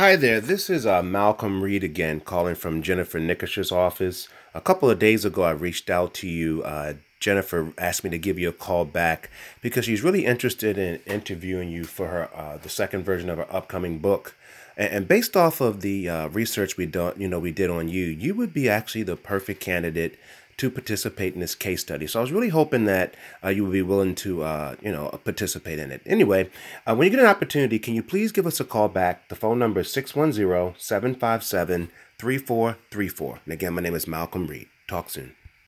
Hi there, this is Malcolm Reed again, calling from Jennifer Nickisher's office. A couple of days ago, I reached out to you. Jennifer asked me to give you a call back because she's really interested in interviewing you for her the second version of her upcoming book. And based off of the research we did on you, you would be actually the perfect candidate to participate in this case study. So I was really hoping that you would be willing to, participate in it. Anyway, when you get an opportunity, can you please give us a call back? The phone number is 610-757-3434. And again, my name is Malcolm Reed. Talk soon.